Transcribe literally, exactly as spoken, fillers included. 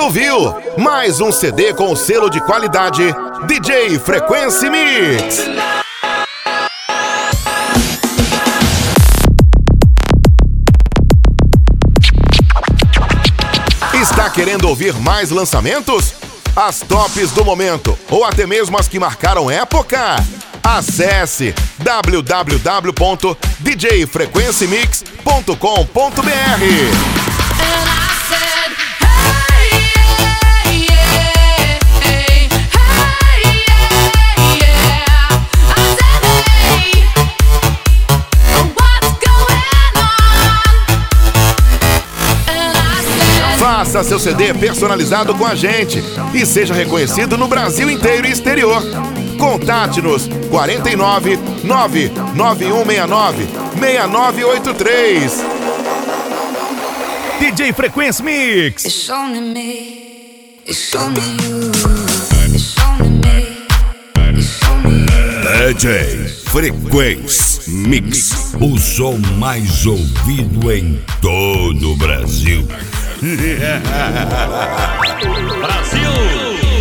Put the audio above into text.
ouviu mais um C D com o selo de qualidade D J Frequency Mix. Está querendo ouvir mais lançamentos? As tops do momento ou até mesmo as que marcaram época? Acesse w w w ponto d j frequency mix ponto com ponto b r. Faça seu C D personalizado com a gente e seja reconhecido no Brasil inteiro e exterior. Contate-nos quarenta e nove, nove nove um seis nove, seis nove oito três. D J Frequency Mix. It's only me, it's only you, it's only me, it's only you. D J Frequency Mix, o som mais ouvido em todo o Brasil. Brasil!